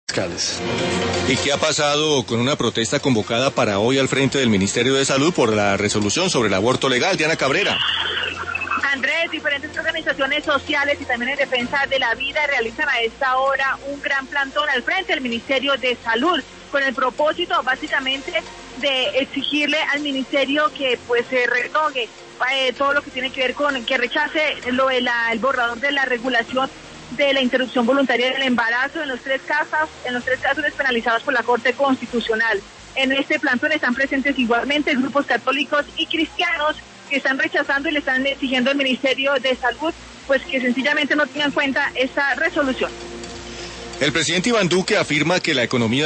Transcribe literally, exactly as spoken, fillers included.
fiscales. ¿Y qué ha pasado con una protesta convocada para hoy al frente del Ministerio de Salud por la resolución sobre el aborto legal? Diana Cabrera. Andrés, diferentes organizaciones sociales y también en defensa de la vida realizan a esta hora un gran plantón al frente del Ministerio de Salud con el propósito básicamente de exigirle al ministerio que pues se retogue eh, todo lo que tiene que ver con que rechace lo de la, el borrador de la regulación de la interrupción voluntaria del embarazo en los tres casos, en los tres casos despenalizados por la Corte Constitucional. En este plantón están presentes igualmente grupos católicos y cristianos que están rechazando y le están exigiendo al Ministerio de Salud pues que sencillamente no tengan en cuenta esta resolución. El presidente Iván Duque afirma que la economía